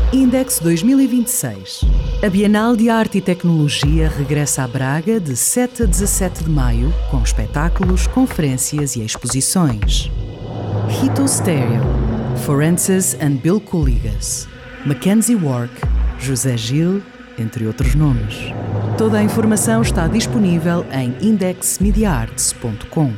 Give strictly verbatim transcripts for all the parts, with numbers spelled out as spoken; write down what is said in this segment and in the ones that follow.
Index dois mil e vinte e seis. A Bienal de Arte e Tecnologia regressa a Braga de sete a dezassete de maio, com espetáculos, conferências e exposições. Hito Stereo, Forenses and Bill Coligas, Mackenzie Work, José Gil, entre outros nomes. Toda a informação está disponível em index media arts ponto com.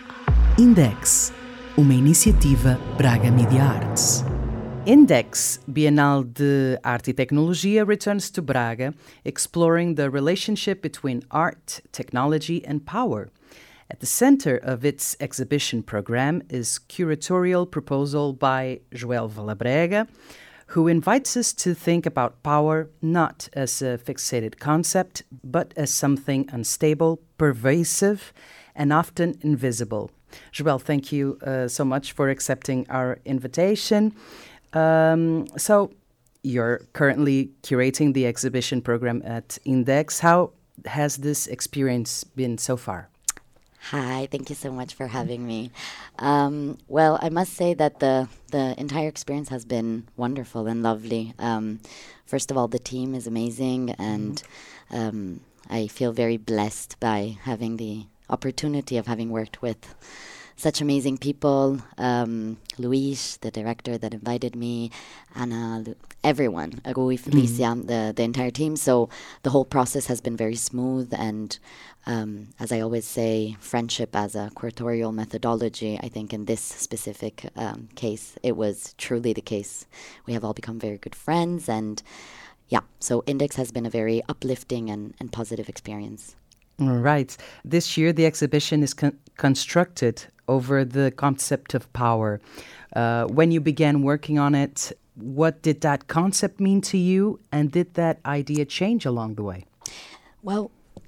Index, uma iniciativa Braga Media Arts. Index, Bienal de Arte e Tecnologia, returns to Braga, exploring the relationship between art, technology and power. At the center of its exhibition program is curatorial proposal by Joel Valabrega, who invites us to think about power not as a fixated concept, but as something unstable, pervasive, and often invisible. Joel, thank you uh, so much for accepting our invitation. Um, so, you're currently curating the exhibition program at Index. How has this experience been so far? Hi, thank you so much for having me. Um, well, I must say that the the entire experience has been wonderful and lovely. Um, first of all, the team is amazing, and um, I feel very blessed by having the opportunity of having worked with such amazing people. Um, Luis, the director that invited me, Anna, Lu- everyone, Rui, Felicia, mm. the, the entire team. So the whole process has been very smooth. And um, as I always say, friendship as a curatorial methodology, I think in this specific um, case, it was truly the case. We have all become very good friends. And yeah, so Index has been a very uplifting and, and positive experience. All right. This year, the exhibition is con- constructed over the concept of power. Uh, when you began working on it, what did that concept mean to you, and did that idea change along the way? Well,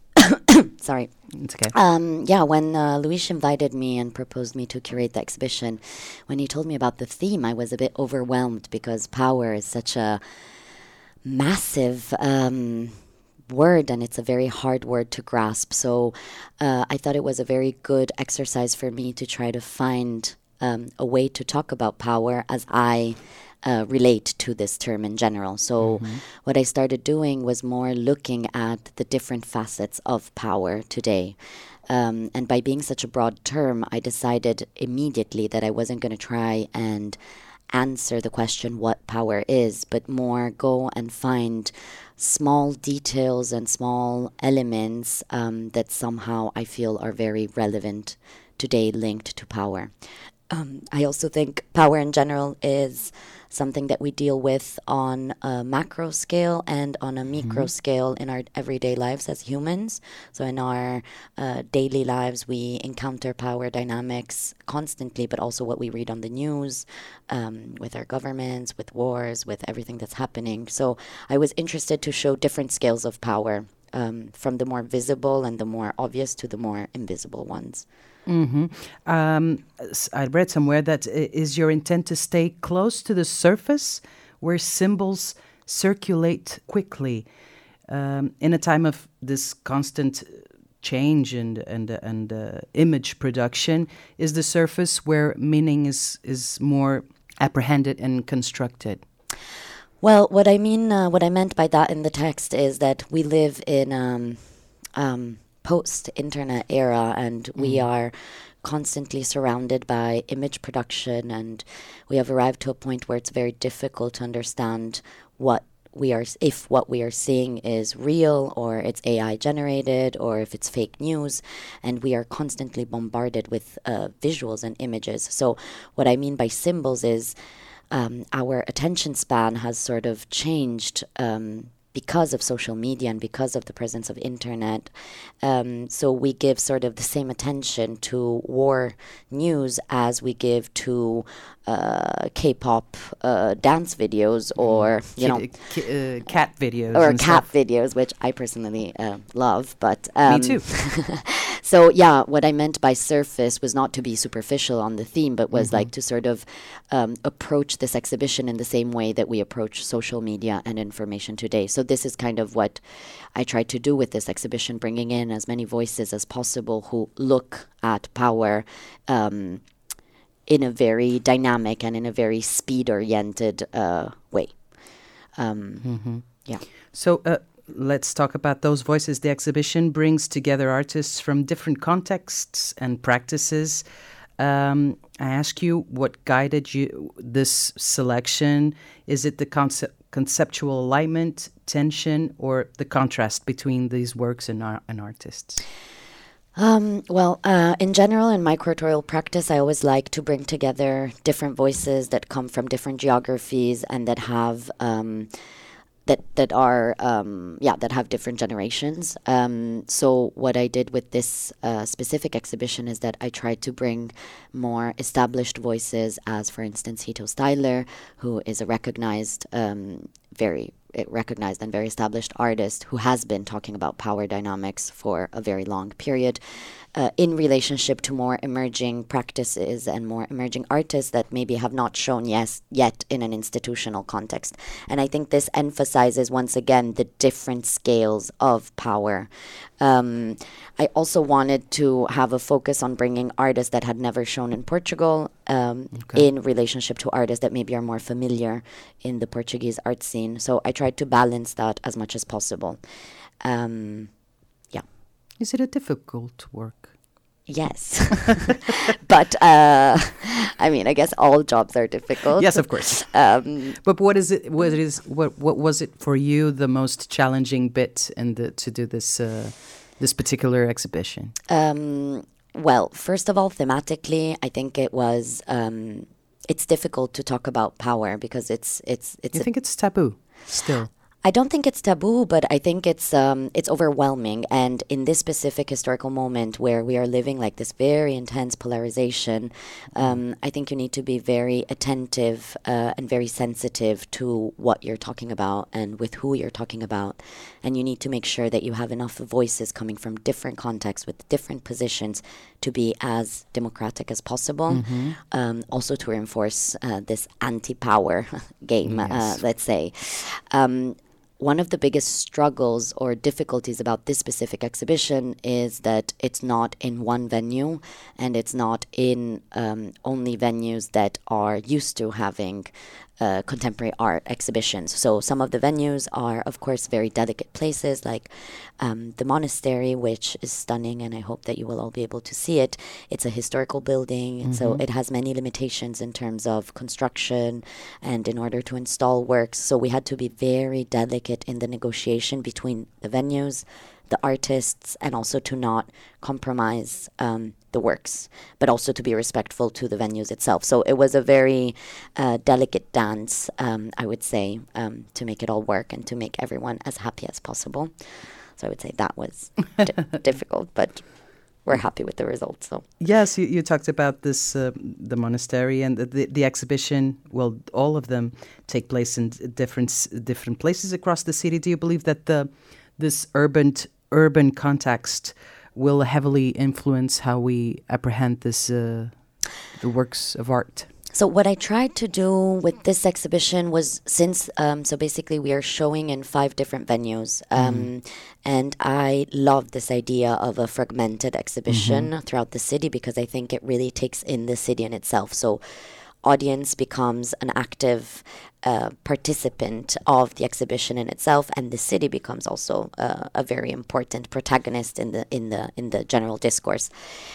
sorry. It's okay. Um, yeah, when uh, Luis invited me and proposed me to curate the exhibition, when he told me about the theme, I was a bit overwhelmed because power is such a massive Um, word, and it's a very hard word to grasp. So uh, I thought it was a very good exercise for me to try to find um, a way to talk about power as I uh, relate to this term in general. So mm-hmm. what I started doing was more looking at the different facets of power today. Um, and by being such a broad term, I decided immediately that I wasn't going to try and answer the question what power is, but more go and find small details and small elements um, that somehow I feel are very relevant today linked to power. Um, I also think power in general is something that we deal with on a macro scale and on a micro mm-hmm. scale in our everyday lives as humans. So in our uh, daily lives, we encounter power dynamics constantly, but also what we read on the news, um, with our governments, with wars, with everything that's happening. So I was interested to show different scales of power, um, from the more visible and the more obvious to the more invisible ones. Mm-hmm. Um, I read somewhere that is your intent to stay close to the surface where symbols circulate quickly. Um, in a time of this constant change and and and uh, image production, is the surface where meaning is is more apprehended and constructed? Well, what I mean, uh, what I meant by that in the text is that we live in um, um, post-internet era, and mm. we are constantly surrounded by image production, and we have arrived to a point where it's very difficult to understand what we are, if what we are seeing is real or it's A I generated or if it's fake news, and we are constantly bombarded with uh, visuals and images. So what I mean by symbols is um, our attention span has sort of changed um, because of social media and because of the presence of internet. Um, so we give sort of the same attention to war news as we give to uh, K-pop uh, dance videos or, you know... K- uh, cat videos. Or and cat stuff. videos, which I personally uh, love, but... Um, Me too. So, yeah, what I meant by surface was not to be superficial on the theme, but was mm-hmm. like to sort of um, approach this exhibition in the same way that we approach social media and information today. So this is kind of what I tried to do with this exhibition, bringing in as many voices as possible who look at power um, in a very dynamic and in a very speed-oriented uh, way. Um, Mm-hmm. Yeah. So uh, let's talk about those voices. The exhibition brings together artists from different contexts and practices. Um, I ask you, what guided you this selection? Is it the concept, conceptual alignment, tension, or the contrast between these works and, ar- and artists? Um, well, uh, in general, in my curatorial practice, I always like to bring together different voices that come from different geographies and that have um, that that are um, yeah that have different generations. Um, so what I did with this uh, specific exhibition is that I tried to bring more established voices, as for instance Hito Steyler, who is a recognized um, very recognized and very established artist who has been talking about power dynamics for a very long period, uh, in relationship to more emerging practices and more emerging artists that maybe have not shown yes, yet in an institutional context. And I think this emphasizes once again the different scales of power. Um, I also wanted to have a focus on bringing artists that had never shown in Portugal um, okay. in relationship to artists that maybe are more familiar in the Portuguese art scene. So I tried to balance that as much as possible. Um, yeah. Is it a difficult work? Yes. But, uh, I mean, I guess all jobs are difficult. Yes, of course. Um, but what is it, what is, what, what was it for you the most challenging bit in the, to do this, uh, this particular exhibition? Um, well, first of all, thematically, I think it was, um, it's difficult to talk about power because it's, it's, it's. You think it's taboo still? I don't think it's taboo, but I think it's um, it's overwhelming. And in this specific historical moment where we are living like this very intense polarization, um, I think you need to be very attentive uh, and very sensitive to what you're talking about and with who you're talking about. And you need to make sure that you have enough voices coming from different contexts with different positions to be as democratic as possible. Mm-hmm. Um, also to reinforce uh, this anti-power game, yes. uh, let's say. Um, One of the biggest struggles or difficulties about this specific exhibition is that it's not in one venue and it's not in um, only venues that are used to having uh, contemporary art exhibitions. So some of the venues are, of course, very delicate places like um, the monastery, which is stunning, and I hope that you will all be able to see it. It's a historical building, mm-hmm. so it has many limitations in terms of construction and in order to install works. So we had to be very delicate in the negotiation between the venues, the artists, and also to not compromise um, the works, but also to be respectful to the venues itself. So it was a very uh, delicate dance, um, I would say, um, to make it all work and to make everyone as happy as possible. So I would say that was d- difficult, but we're happy with the results. So yes, you, you talked about this, uh, the monastery and the, the the exhibition. Well, all of them take place in different different places across the city. Do you believe that the this urban urban context will heavily influence how we apprehend this uh, the works of art? So what I tried to do with this exhibition was, since, um, so basically we are showing in five different venues, um, mm-hmm. and I love this idea of a fragmented exhibition mm-hmm. throughout the city because I think it really takes in the city in itself. So audience becomes an active uh, participant of the exhibition in itself, and the city becomes also uh, a very important protagonist in the in the in the general discourse.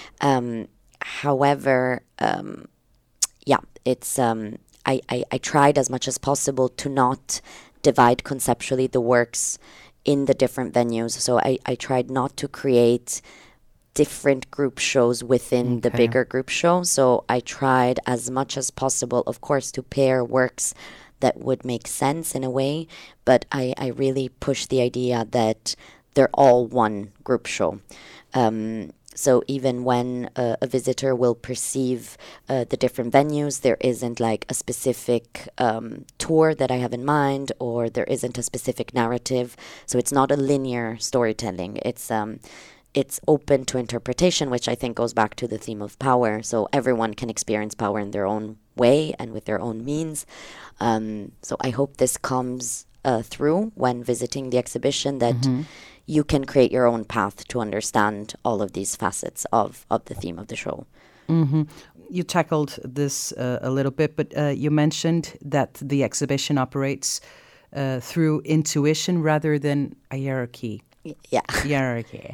Um, however, um, yeah, it's um, I, I I tried as much as possible to not divide conceptually the works in the different venues. So I, I tried not to create different group shows within okay. the bigger group show. So I tried as much as possible, of course, to pair works that would make sense in a way, but I, I really pushed the idea that they're all one group show. Um, so even when uh, a visitor will perceive uh, the different venues, there isn't like a specific um, tour that I have in mind, or there isn't a specific narrative. So it's not a linear storytelling. It's um, it's open to interpretation, which I think goes back to the theme of power. So everyone can experience power in their own way and with their own means. Um, so I hope this comes uh, through when visiting the exhibition, that mm-hmm. you can create your own path to understand all of these facets of, of the theme of the show. Mm-hmm. You tackled this uh, a little bit, but uh, you mentioned that the exhibition operates uh, through intuition rather than a hierarchy. Yeah. Hierarchy.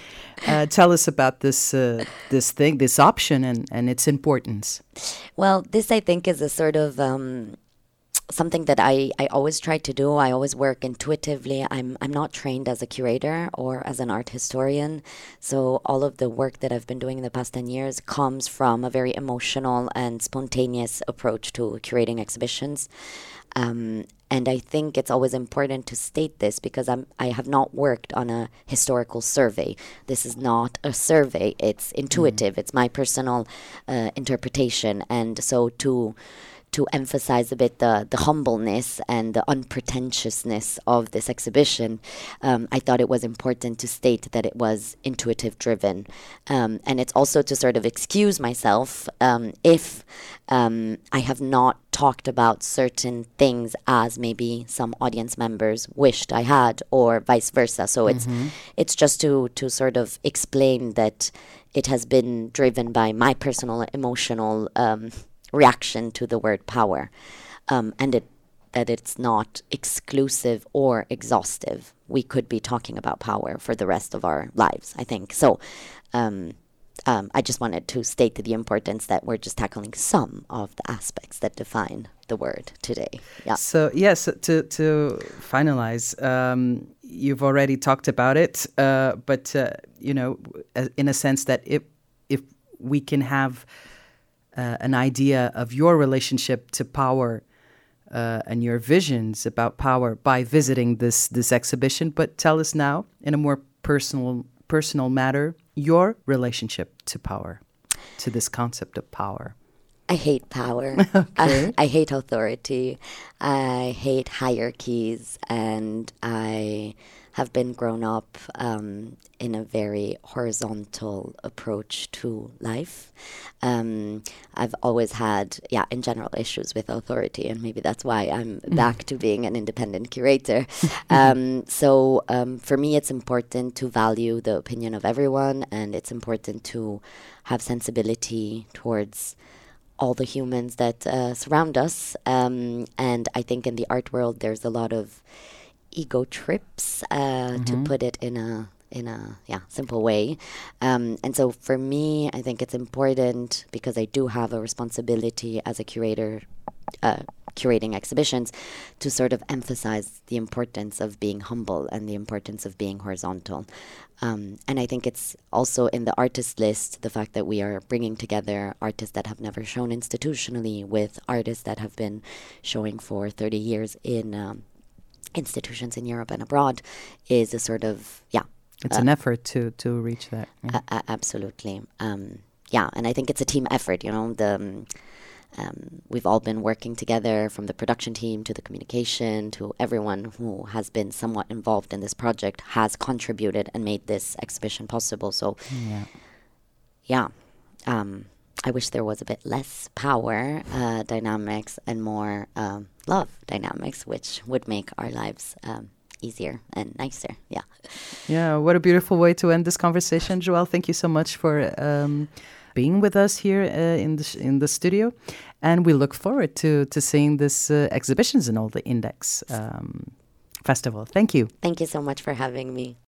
uh, tell us about this uh, this thing, this option, and, and its importance. Well, this I think is a sort of um, something that I, I always try to do. I always work intuitively. I'm I'm not trained as a curator or as an art historian. So all of the work that I've been doing in the past ten years comes from a very emotional and spontaneous approach to curating exhibitions. Um, and I think it's always important to state this because I'm, I have not worked on a historical survey. This is not a survey. It's intuitive. Mm. It's my personal uh, interpretation. And so to to emphasize a bit the, the humbleness and the unpretentiousness of this exhibition, um, I thought it was important to state that it was intuitive driven. Um, and it's also to sort of excuse myself um, if um, I have not talked about certain things as maybe some audience members wished I had, or vice versa. So mm-hmm. it's it's just to, to sort of explain that it has been driven by my personal emotional um reaction to the word power, um, and it, that it's not exclusive or exhaustive. We could be talking about power for the rest of our lives, I think. So um, um, I just wanted to state the importance that we're just tackling some of the aspects that define the word today. Yeah. So yes, to, to finalize, um, you've already talked about it, uh, but, uh, you know, in a sense that if, if we can have Uh, an idea of your relationship to power uh, and your visions about power by visiting this this exhibition. But tell us now, in a more personal personal matter, your relationship to power, to this concept of power. I hate power. Okay. I, I hate authority. I hate hierarchies, and I have been grown up um, in a very horizontal approach to life. Um, I've always had, yeah, in general, issues with authority, and maybe that's why I'm back to being an independent curator. um, so um, for me, it's important to value the opinion of everyone, and it's important to have sensibility towards all the humans that uh, surround us. Um, and I think in the art world, there's a lot of ego trips, uh, mm-hmm. to put it in a in a yeah simple way. Um, and so for me, I think it's important, because I do have a responsibility as a curator, uh, curating exhibitions, to sort of emphasize the importance of being humble and the importance of being horizontal. Um, and I think it's also in the artist list, the fact that we are bringing together artists that have never shown institutionally with artists that have been showing for thirty years in um, institutions in Europe and abroad, is a sort of, yeah. It's uh, an effort to, to reach that. Yeah. Uh, uh, absolutely. Um, yeah, and I think it's a team effort, you know, the... Um, Um, we've all been working together, from the production team to the communication to everyone who has been somewhat involved in this project has contributed and made this exhibition possible. So, yeah, yeah um, I wish there was a bit less power uh, dynamics and more um, love dynamics, which would make our lives um, easier and nicer. Yeah. Yeah, what a beautiful way to end this conversation, Joelle. Thank you so much for Um being with us here uh, in the sh- in the studio, and we look forward to to seeing this uh, exhibitions and all the Index um, Festival. Thank you. Thank you so much for having me.